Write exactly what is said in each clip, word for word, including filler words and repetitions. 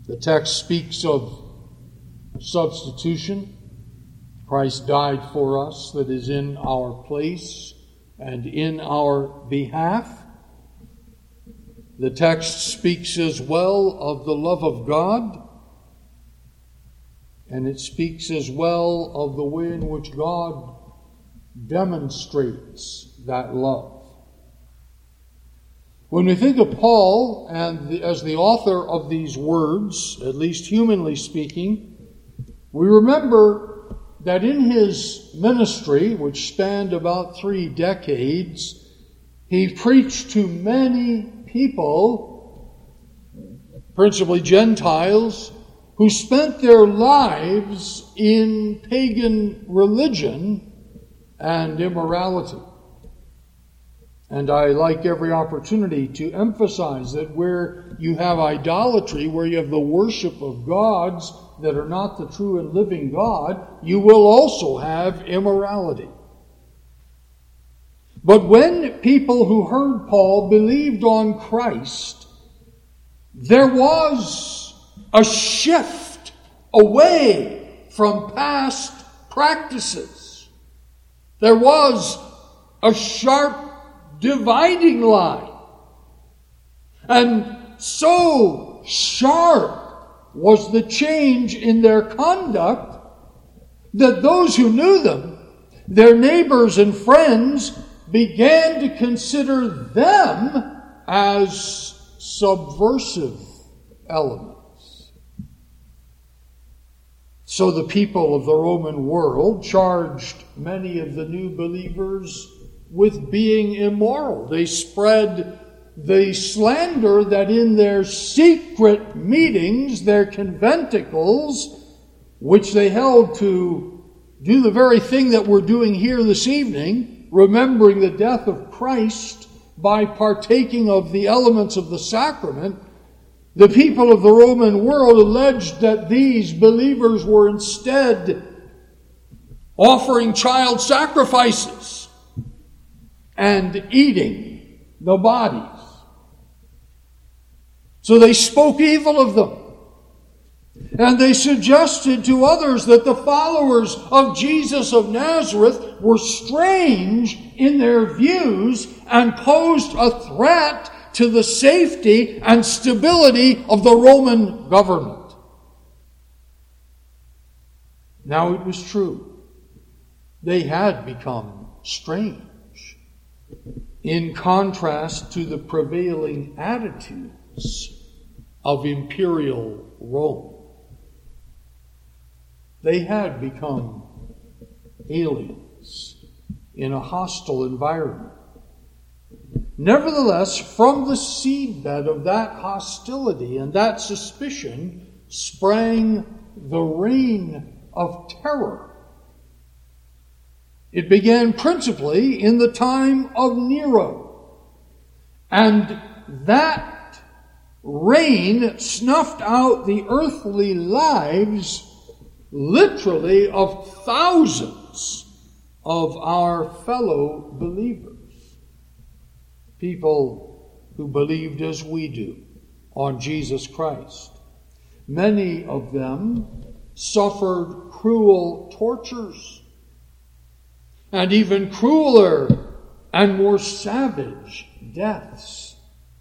The text speaks of substitution. Christ died for us, that is in our place and in our behalf. The text speaks as well of the love of God, and it speaks as well of the way in which God demonstrates that love. When we think of Paul and the, as the author of these words, at least humanly speaking, we remember that in his ministry, which spanned about three decades, he preached to many people, principally Gentiles, who spent their lives in pagan religion and immorality. And I like every opportunity to emphasize that where you have idolatry, where you have the worship of gods that are not the true and living God, you will also have immorality. But when people who heard Paul believed on Christ, there was a shift away from past practices. There was a sharp dividing line. And so sharp was the change in their conduct that those who knew them, their neighbors and friends, began to consider them as subversive elements. So the people of the Roman world charged many of the new believers with being immoral. They spread the slander that in their secret meetings, their conventicles, which they held to do the very thing that we're doing here this evening, remembering the death of Christ by partaking of the elements of the sacrament, the people of the Roman world alleged that these believers were instead offering child sacrifices and eating the bodies. So they spoke evil of them. And they suggested to others that the followers of Jesus of Nazareth were strange in their views and posed a threat to the safety and stability of the Roman government. Now it was true. They had become strange in contrast to the prevailing attitudes of imperial Rome. They had become aliens in a hostile environment. Nevertheless, from the seedbed of that hostility and that suspicion sprang the reign of terror. It began principally in the time of Nero. And that reign snuffed out the earthly lives, literally, of thousands of our fellow believers. People who believed as we do on Jesus Christ. Many of them suffered cruel tortures, and even crueler and more savage deaths.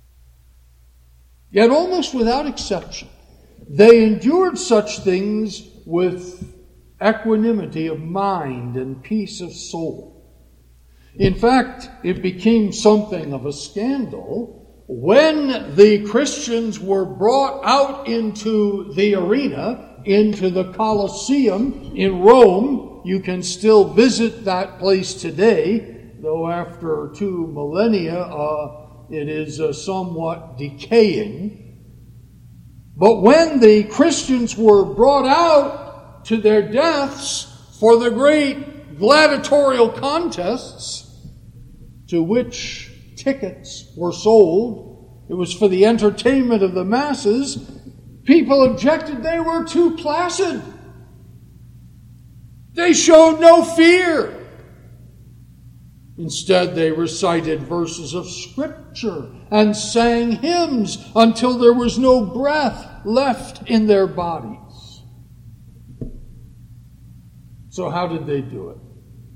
Yet almost without exception, they endured such things with equanimity of mind and peace of soul. In fact, it became something of a scandal when the Christians were brought out into the arena, into the Colosseum in Rome. You can still visit that place today, though after two millennia uh, it is uh, somewhat decaying. But when the Christians were brought out to their deaths for the great gladiatorial contests to which tickets were sold, it was for the entertainment of the masses, people objected they were too placid. They showed no fear. Instead, they recited verses of Scripture and sang hymns until there was no breath left in their bodies. So how did they do it?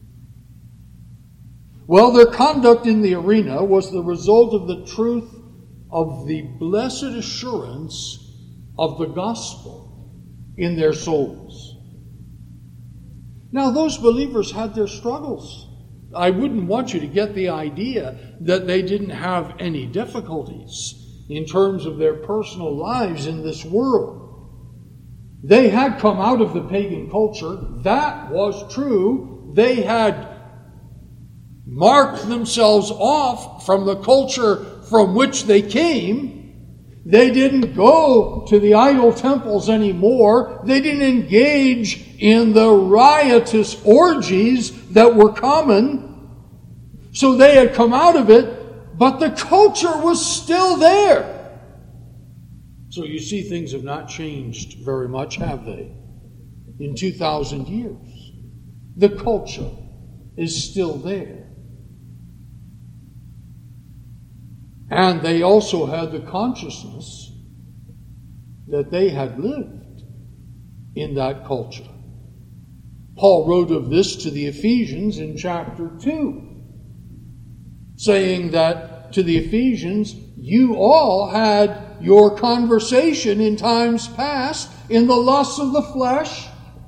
Well, their conduct in the arena was the result of the truth of the blessed assurance of the gospel in their souls. Now, those believers had their struggles. I wouldn't want you to get the idea that they didn't have any difficulties in terms of their personal lives in this world. They had come out of the pagan culture. That was true. They had marked themselves off from the culture from which they came. They didn't go to the idol temples anymore. They didn't engage in the riotous orgies that were common. So they had come out of it, but the culture was still there. So you see, things have not changed very much, have they? In two thousand years. The culture is still there. And they also had the consciousness that they had lived in that culture. Paul wrote of this to the Ephesians in chapter two, saying that to the Ephesians, you all had your conversation in times past in the lusts of the flesh.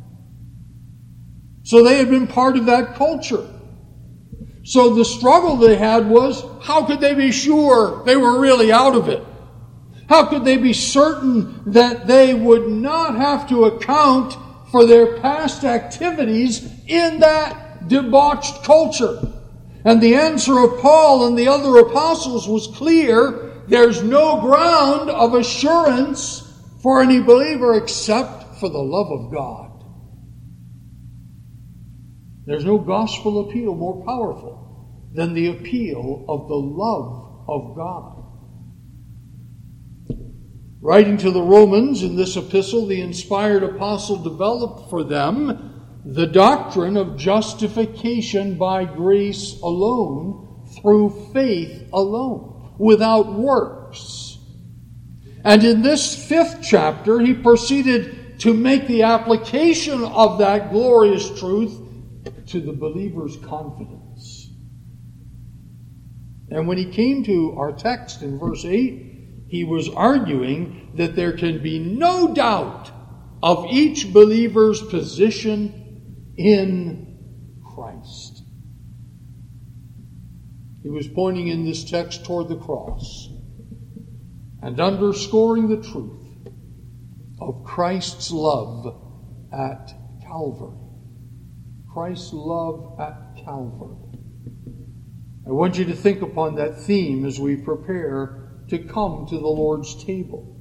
So they had been part of that culture. So the struggle they had was, how could they be sure they were really out of it? How could they be certain that they would not have to account for their past activities in that debauched culture? And the answer of Paul and the other apostles was clear. There's no ground of assurance for any believer except for the love of God. There's no gospel appeal more powerful than the appeal of the love of God. Writing to the Romans in this epistle, the inspired apostle developed for them the doctrine of justification by grace alone, through faith alone, without works. And in this fifth chapter, he proceeded to make the application of that glorious truth to the believer's confidence. And when he came to our text in verse eight, he was arguing that there can be no doubt of each believer's position in Christ. He was pointing in this text toward the cross and underscoring the truth of Christ's love at Calvary. Christ's love at Calvary. I want you to think upon that theme as we prepare to come to the Lord's table.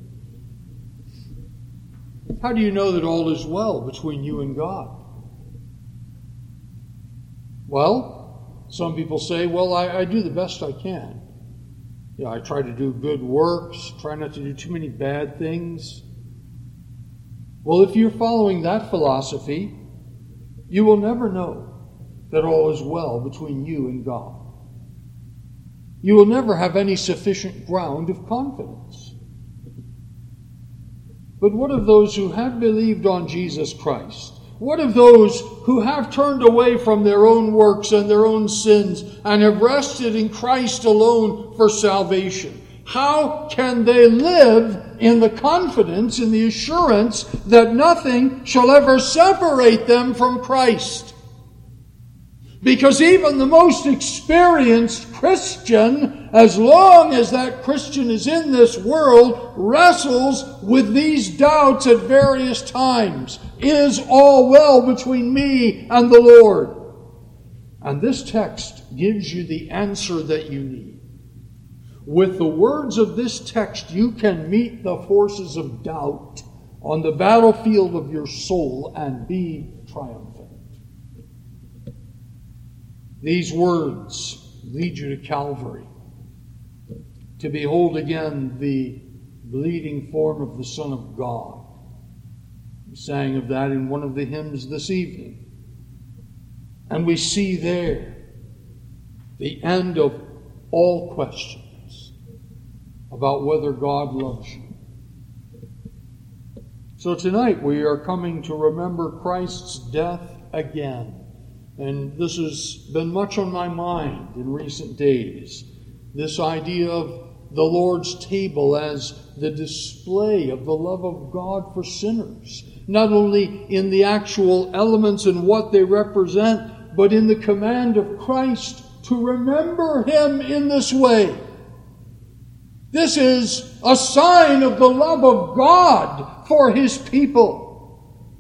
How do you know that all is well between you and God? Well, some people say, well, I, I do the best I can. You know, I try to do good works, try not to do too many bad things. Well, if you're following that philosophy, you will never know that all is well between you and God. You will never have any sufficient ground of confidence. But what of those who have believed on Jesus Christ? What of those who have turned away from their own works and their own sins and have rested in Christ alone for salvation? How can they live in the confidence, in the assurance that nothing shall ever separate them from Christ? Because even the most experienced Christian, as long as that Christian is in this world, wrestles with these doubts at various times. Is all well between me and the Lord? And this text gives you the answer that you need. With the words of this text, you can meet the forces of doubt on the battlefield of your soul and be triumphant. These words lead you to Calvary, to behold again the bleeding form of the Son of God. We sang of that in one of the hymns this evening. And we see there the end of all questions about whether God loves you. So tonight we are coming to remember Christ's death again. And this has been much on my mind in recent days. This idea of the Lord's table as the display of the love of God for sinners. Not only in the actual elements and what they represent, but in the command of Christ to remember Him in this way. This is a sign of the love of God for His people.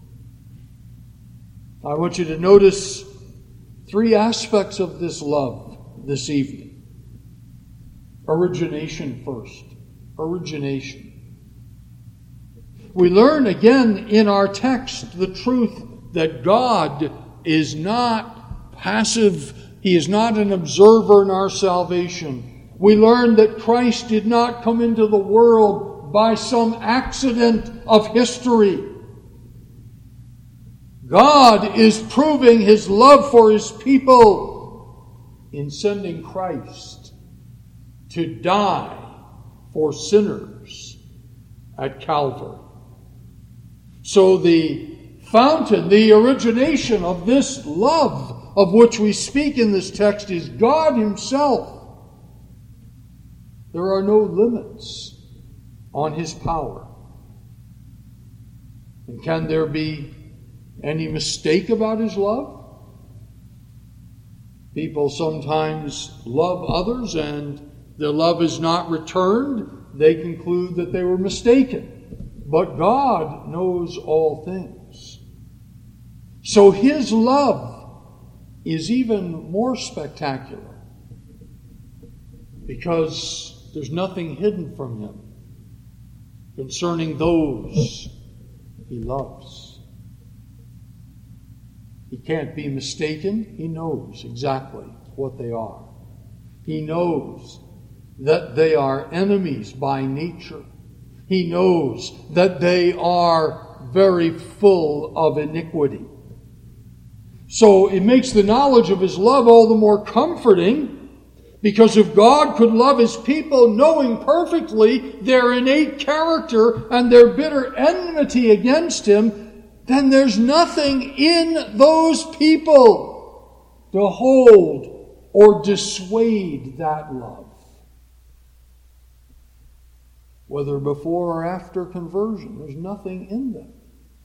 I want you to notice three aspects of this love this evening. Origination first. Origination. We learn again in our text the truth that God is not passive. He is not an observer in our salvation. We learn that Christ did not come into the world by some accident of history. God is proving His love for His people in sending Christ to die for sinners at Calvary. So the fountain, the origination of this love of which we speak in this text is God Himself. There are no limits on His power. And can there be any mistake about His love? People sometimes love others and their love is not returned. They conclude that they were mistaken. But God knows all things. So His love is even more spectacular because there's nothing hidden from Him concerning those He loves. He can't be mistaken. He knows exactly what they are. He knows that they are enemies by nature. He knows that they are very full of iniquity. So it makes the knowledge of His love all the more comforting, because if God could love His people knowing perfectly their innate character and their bitter enmity against Him, then there's nothing in those people to hold or dissuade that love, whether before or after conversion. There's nothing in them.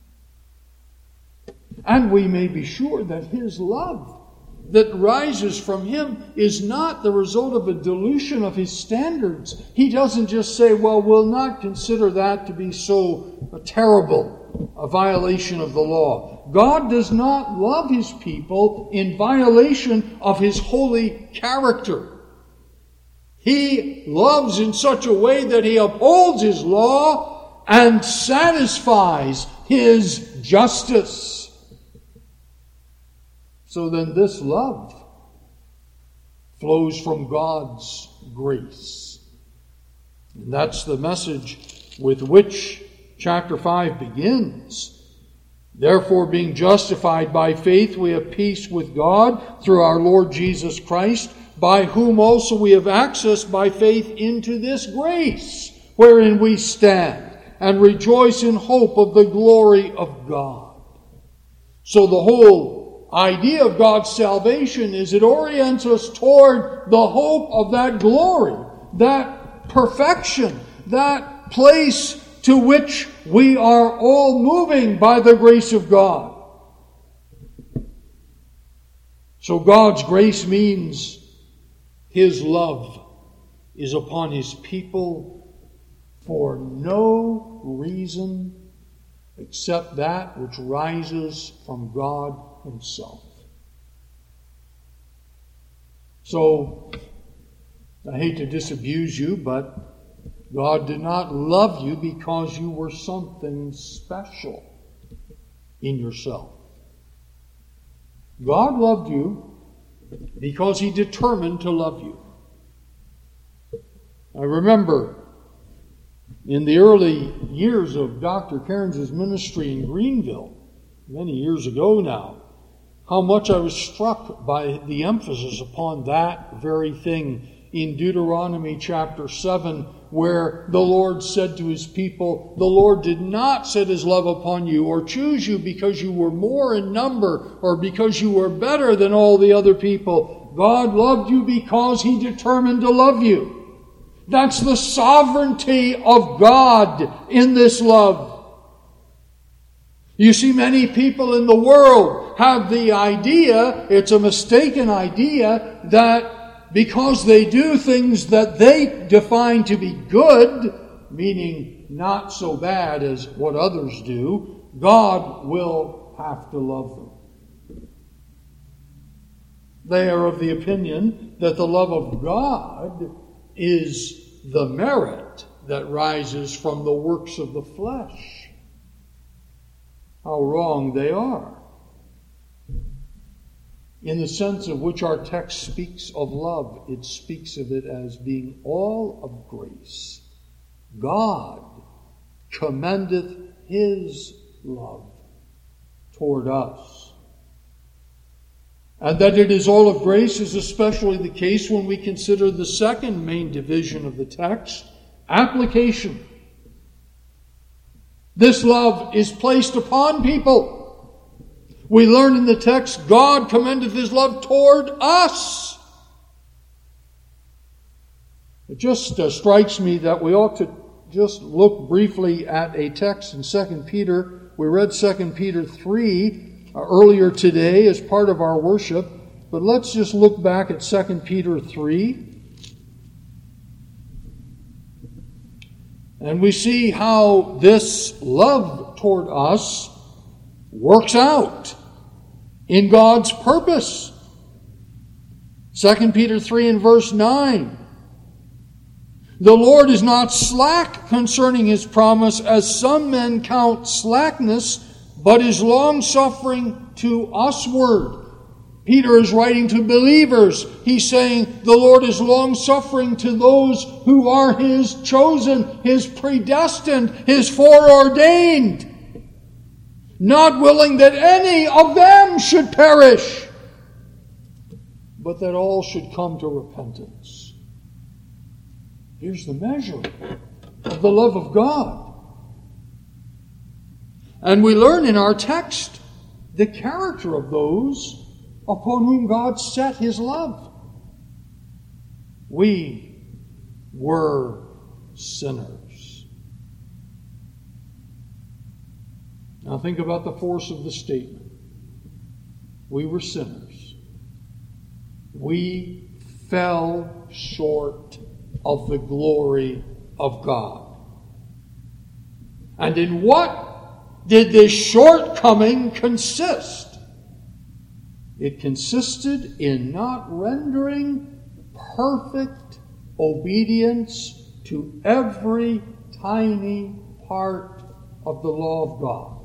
And we may be sure that His love that rises from Him is not the result of a dilution of His standards. He doesn't just say, well, we'll not consider that to be so terrible, a violation of the law. God does not love His people in violation of His holy character. He loves in such a way that He upholds His law and satisfies His justice. So then this love flows from God's grace. And that's the message with which chapter five begins. Therefore, being justified by faith, we have peace with God through our Lord Jesus Christ, by whom also we have access by faith into this grace, wherein we stand, and rejoice in hope of the glory of God. So the whole idea of God's salvation is it orients us toward the hope of that glory, that perfection, that place to which we are all moving by the grace of God. So God's grace means His love is upon His people for no reason except that which rises from God Himself. So, I hate to disabuse you, but God did not love you because you were something special in yourself. God loved you because He determined to love you. I remember in the early years of Doctor Cairns' ministry in Greenville, many years ago now, how much I was struck by the emphasis upon that very thing in Deuteronomy chapter seven, where the Lord said to his people, the Lord did not set his love upon you or choose you because you were more in number or because you were better than all the other people. God loved you because he determined to love you. That's the sovereignty of God in this love. You see, many people in the world have the idea, it's a mistaken idea, that because they do things that they define to be good, meaning not so bad as what others do, God will have to love them. They are of the opinion that the love of God is the merit that rises from the works of the flesh. How wrong they are. In the sense of which our text speaks of love, it speaks of it as being all of grace. God commendeth his love toward us. And that it is all of grace is especially the case when we consider the second main division of the text, application. This love is placed upon people. We learn in the text, God commendeth his love toward us. It just uh, strikes me that we ought to just look briefly at a text in Second Peter. We read Second Peter three uh, earlier today as part of our worship, but let's just look back at Second Peter three. And we see how this love toward us works out in God's purpose. Second Peter three and verse nine. The Lord is not slack concerning his promise, as some men count slackness, but is long-suffering to usward. Peter is writing to believers. He's saying the Lord is long-suffering to those who are his chosen, his predestined, his foreordained. Not willing that any of them should perish, but that all should come to repentance. Here's the measure of the love of God. And we learn in our text the character of those upon whom God set his love. We were sinners. Now think about the force of the statement. We were sinners. We fell short of the glory of God. And in what did this shortcoming consist? It consisted in not rendering perfect obedience to every tiny part of the law of God.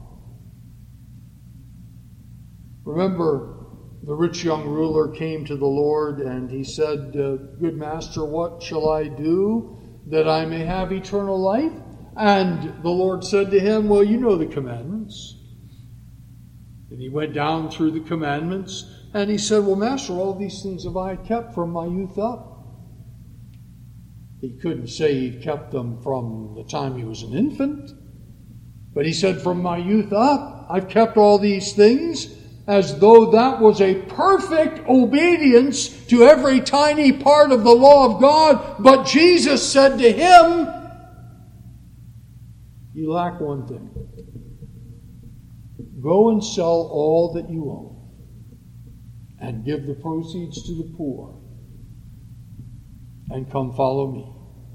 Remember, the rich young ruler came to the Lord and he said, uh, Good master, what shall I do that I may have eternal life? And the Lord said to him, well, you know the commandments. And he went down through the commandments and he said, well, master, all these things have I kept from my youth up. He couldn't say he kept them from the time he was an infant. But he said, from my youth up, I've kept all these things, as though that was a perfect obedience to every tiny part of the law of God. But Jesus said to him, you lack one thing. Go and sell all that you own and give the proceeds to the poor and come follow me.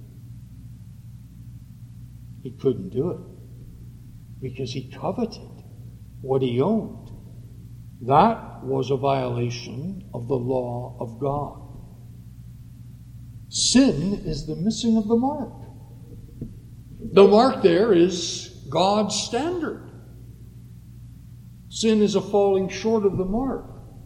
He couldn't do it because he coveted what he owned. That was a violation of the law of God. Sin is the missing of the mark. The mark there is God's standard. Sin is a falling short of the mark.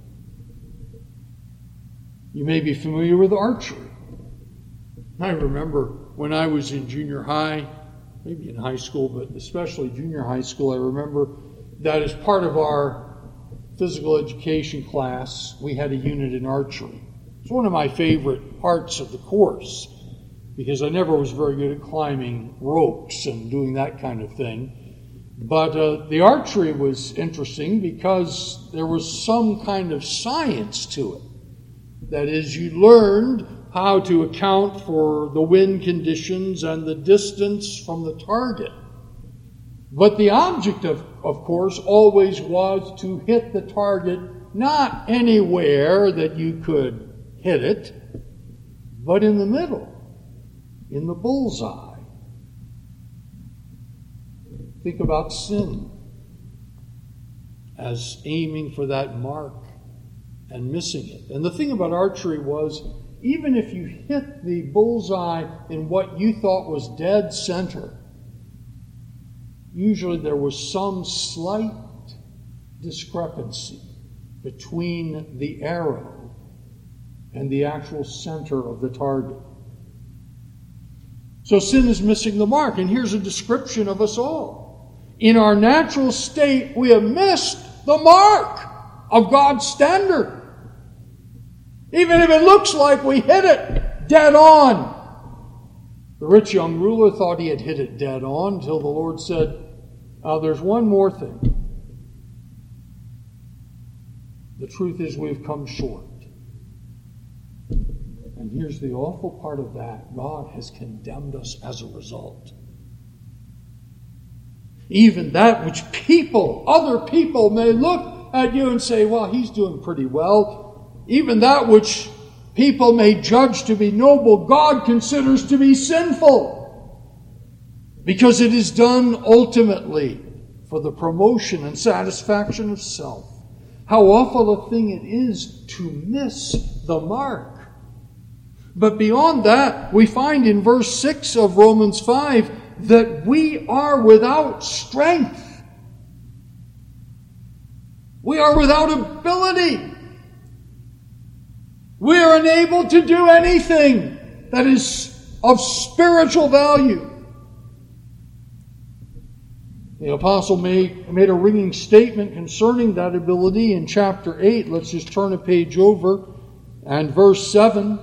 You may be familiar with archery. I remember when I was in junior high, maybe in high school, but especially junior high school, I remember that as part of our physical education class, we had a unit in archery. It's one of my favorite parts of the course. because I never was very good at climbing ropes and doing that kind of thing. But uh, the archery was interesting because there was some kind of science to it. That is, you learned how to account for the wind conditions and the distance from the target. But the object, of, of course, always was to hit the target not anywhere that you could hit it, but in the middle, in the bullseye. Think about sin as aiming for that mark and missing it. And the thing about archery was, even if you hit the bullseye in what you thought was dead center, usually there was some slight discrepancy between the arrow and the actual center of the target. So sin is missing the mark. And here's a description of us all. In our natural state, we have missed the mark of God's standard. Even if it looks like we hit it dead on. The rich young ruler thought he had hit it dead on until the Lord said, oh, there's one more thing. The truth is we've come short. And here's the awful part of that. God has condemned us as a result. Even that which people, other people may look at you and say, well, he's doing pretty well. Even that which people may judge to be noble, God considers to be sinful. Because it is done ultimately for the promotion and satisfaction of self. How awful a thing it is to miss the mark. But beyond that, we find in verse six of Romans five that we are without strength. We are without ability. We are unable to do anything that is of spiritual value. The apostle made, made a ringing statement concerning that ability in chapter eight. Let's just turn a page over and verse seven.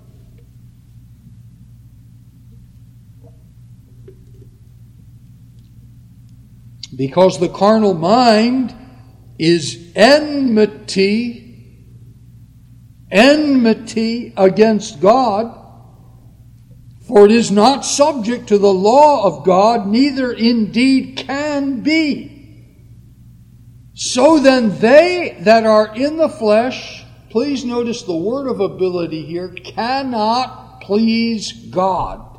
Because the carnal mind is enmity, enmity against God, for it is not subject to the law of God, neither indeed can be. So then they that are in the flesh, please notice the word of ability here, cannot please God.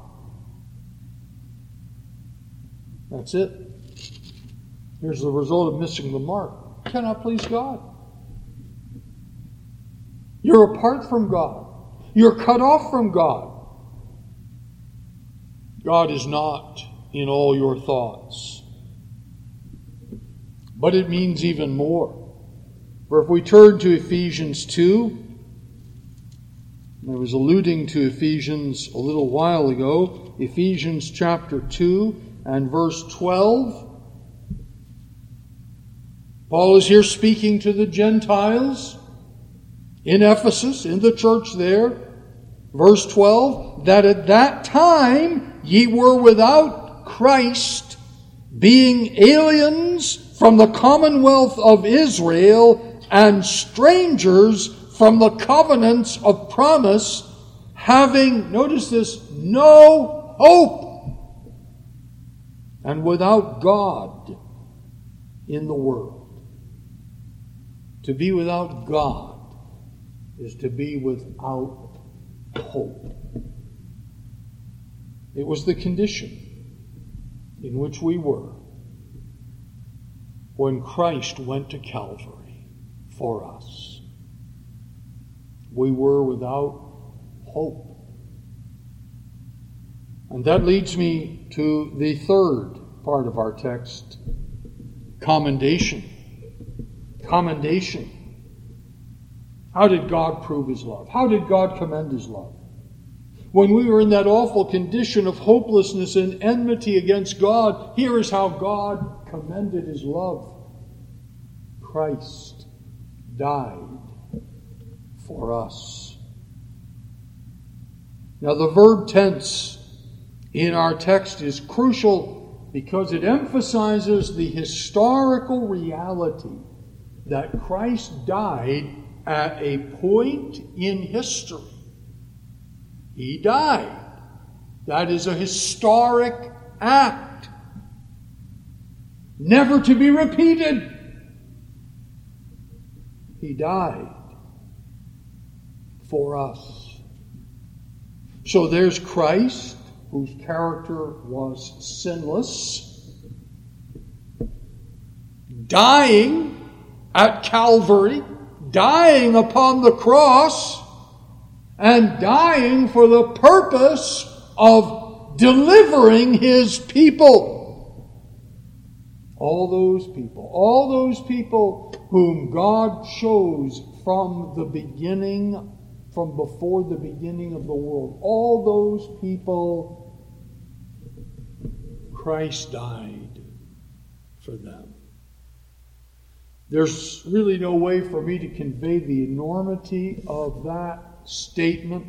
That's it. Here's the result of missing the mark. You cannot please God. You're apart from God. You're cut off from God. God is not in all your thoughts. But it means even more. For if we turn to Ephesians two, I was alluding to Ephesians a little while ago, Ephesians chapter two and verse twelve. Paul is here speaking to the Gentiles in Ephesus, in the church there. Verse twelve, that at that time ye were without Christ, being aliens from the commonwealth of Israel and strangers from the covenants of promise, having, notice this, no hope, and without God in the world. To be without God is to be without hope. It was the condition in which we were when Christ went to Calvary for us. We were without hope. And that leads me to the third part of our text, commendation. Commendation. How did God prove His love? How did God commend His love? When we were in that awful condition of hopelessness and enmity against God, here is how God commended His love. Christ died for us. Now the verb tense in our text is crucial because it emphasizes the historical reality that Christ died at a point in history. He died. That is a historic act, never to be repeated. He died for us. So there's Christ, whose character was sinless, dying at Calvary, dying upon the cross, and dying for the purpose of delivering His people. All those people, all those people whom God chose from the beginning, from before the beginning of the world, all those people, Christ died for them. There's really no way for me to convey the enormity of that statement,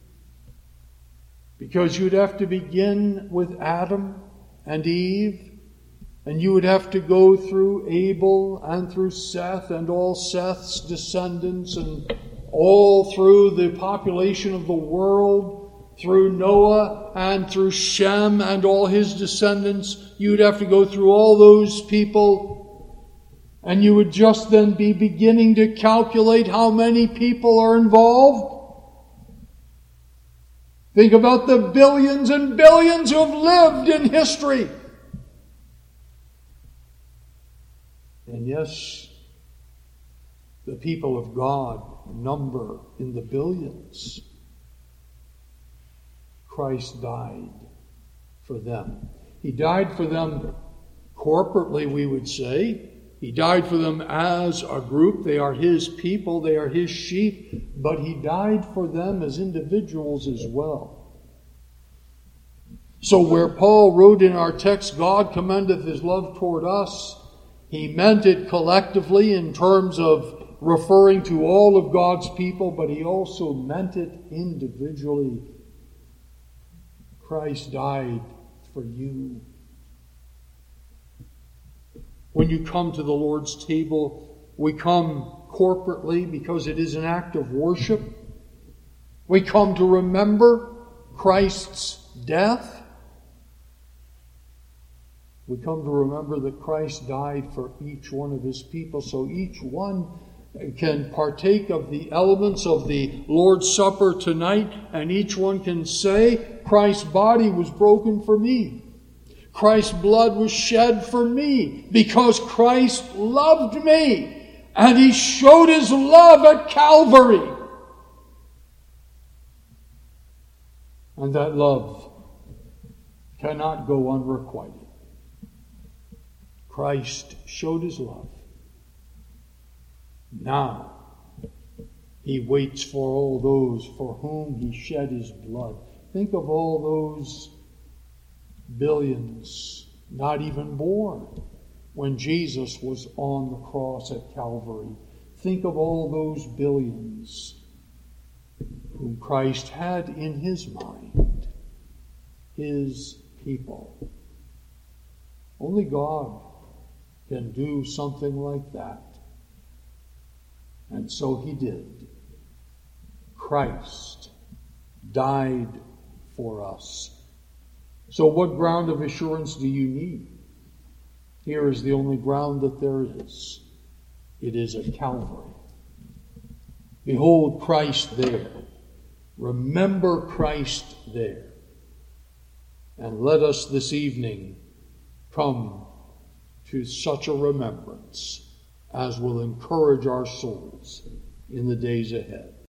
because you'd have to begin with Adam and Eve, and you would have to go through Abel and through Seth and all Seth's descendants, and all through the population of the world, through Noah and through Shem and all his descendants. You'd have to go through all those people, and you would just then be beginning to calculate how many people are involved. Think about the billions and billions who have lived in history. And yes, the people of God number in the billions. Christ died for them. He died for them corporately, we would say. He died for them as a group. They are His people. They are His sheep. But He died for them as individuals as well. So where Paul wrote in our text, God commendeth His love toward us, he meant it collectively in terms of referring to all of God's people, but he also meant it individually. Christ died for you. When you come to the Lord's table, we come corporately because it is an act of worship. We come to remember Christ's death. We come to remember that Christ died for each one of His people, so each one can partake of the elements of the Lord's Supper tonight, and each one can say, Christ's body was broken for me. Christ's blood was shed for me because Christ loved me, and He showed His love at Calvary. And that love cannot go unrequited. Christ showed His love. Now, He waits for all those for whom He shed His blood. Think of all those billions not even born when Jesus was on the cross at Calvary. Think of all those billions whom Christ had in His mind, His people. Only God can do something like that. And so He did. Christ died for us. So what ground of assurance do you need? Here is the only ground that there is. It is at Calvary. Behold Christ there. Remember Christ there. And let us this evening come to such a remembrance as will encourage our souls in the days ahead.